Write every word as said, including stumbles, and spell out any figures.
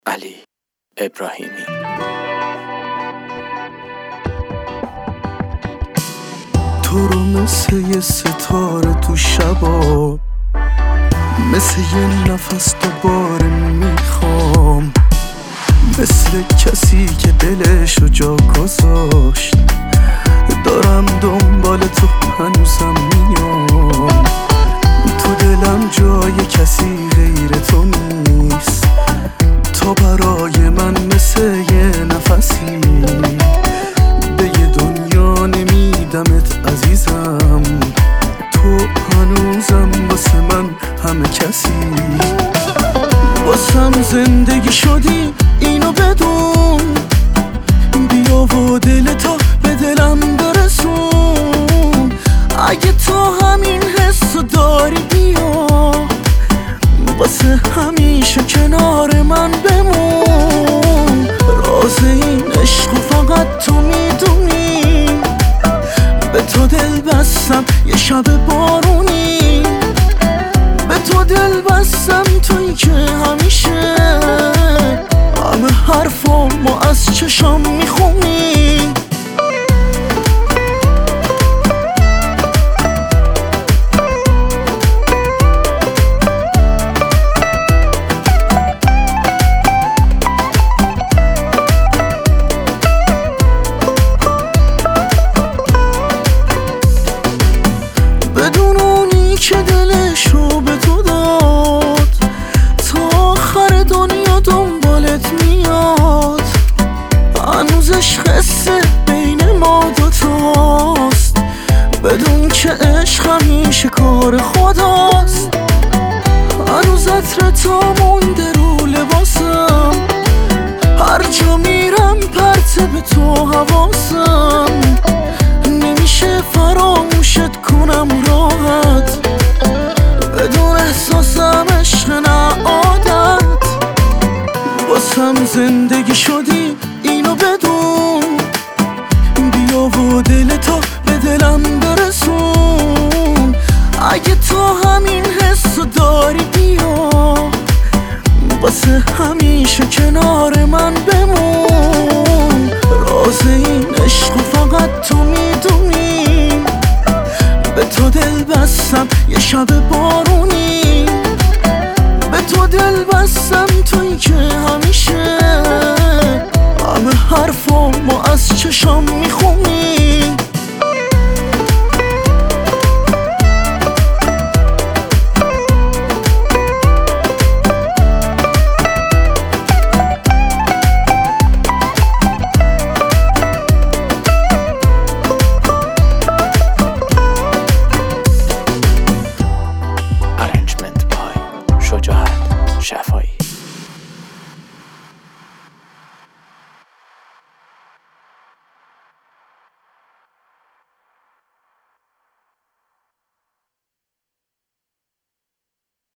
علی ابراهیمی. تو رو مثل یه ستاره تو شبا، مثل یه نفس دوباره میخوام، مثل کسی که دلشو جا گذاشت. دارم دنبال تو هنوزم میام، تو دلم جای کسی غیر تو نیست. تو برای من مثل یه نفسی، به یه دنیا نمیدمت عزیزم. تو هنوزم واسه من همه کسی، واسم زندگی شدی اینو بدون. بیا و دل تا به دلم برسون، اگه تو همین حسو داری بیا، واسه همیشه کنار من بمون. راز این عشق فقط تو میدونی، به تو دل بستم یه شب بارونی، به تو دل بستم تویی که همیشه همه حرفامو از چشام میخونی. بدون اونی که دلشو به تو داد، تا آخر دنیا دنبالت میاد. هنوز عشق قصه بین ما دوتاست، بدون که عشق همیشه کار خداست. هنوز عطر تو مونده رو لباسم، هر جا میرم پرت به تو حواسم. نمیشه فراموشت کنم راحت، بدون احساسم عشق نه عادت. واسم زندگی شدی اینو بدون. بیا و دل تا به دلم برسون، اگه تو همین حسو داری بیا، واسه همیشه کنار من بمون. راز این عشق فقط تو میدونی، به تو دل بستم یه شب بارونی، به تو دل بستم تویی که همیشه همه حرفامو از چشام میخونی. شجاعت شفایی.